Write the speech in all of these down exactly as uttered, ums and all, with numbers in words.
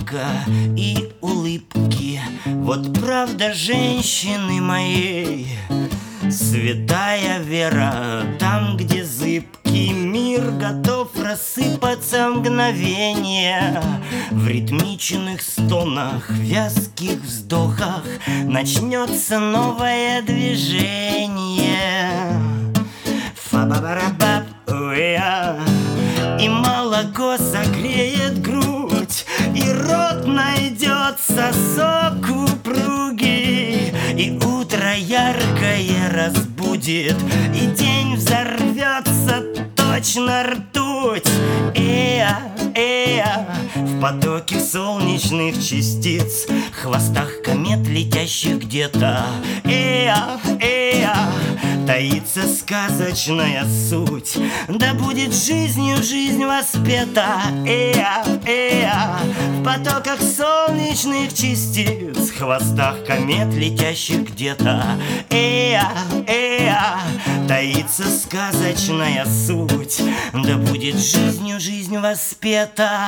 смеха и улыбки. Вот правда женщины моей, святая вера, там, где зыбкий мир готов рассыпаться в мгновение. В ритмичных стонах, вязких вздохах начнется новое движение. Фа-ба-ба-ра-бап, уя. И молоко согреет грудь, и рот найдет сосок упругий, и утро яркое разбудит, и день взорвется точно ртуть. Эя, эя, в потоке солнечных частиц, хвостах комет, летящих где-то. Эя, эя, таится сказочная суть, да будет жизнью жизнь воспета. Эя, эя, в потоках солнечных частиц, хвостах комет, летящих где-то. Эя, эя, таится сказочная суть, да будет жизнью жизнь воспета.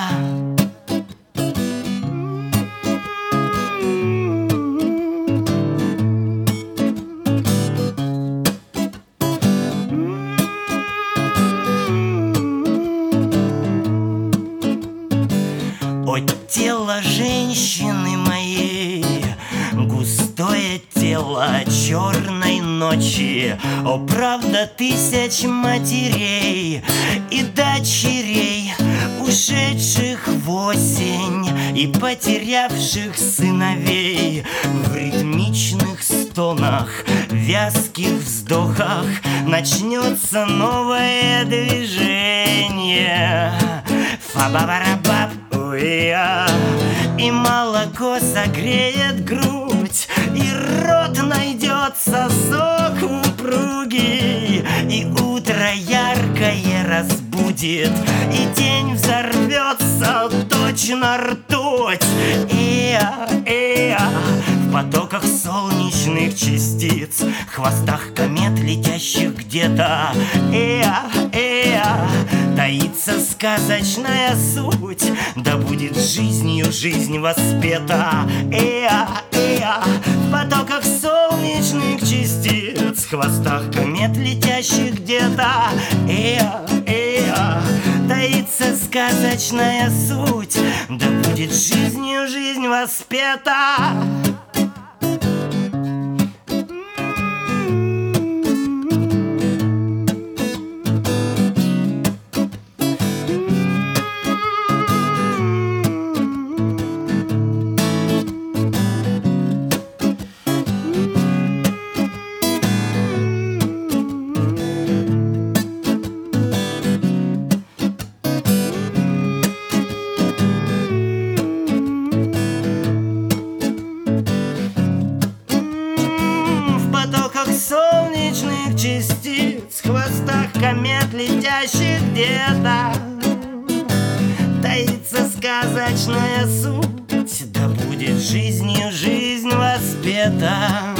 О, тело женщины моей, густое тело черной ночи, о, правда тысяч матерей и дочерей, ушедших в осень и потерявших сыновей. В ритмичных стонах, вязких вздохах начнется новое движение. Фа-ба-ба-ра-бап, уя. И молоко согреет грудь, и рот найдет сосок упругий, и утро яркое разбудит, и день взорвется точно ртуть. Эя, эя, в потоках солнечных частиц, хвостах комет, летящих где-то. Эя, эя, таится сказочная суть, да будет жизнью жизнь воспета. Эя, эя, в потоках солнечных частиц, хвостах комет, летящих где-то. Эя, эя, таится сказочная суть, да будет жизнью жизнь воспета. Солнечных частиц, хвостах комет, летящих где-то, таится сказочная суть, да будет жизнью жизнь воспета.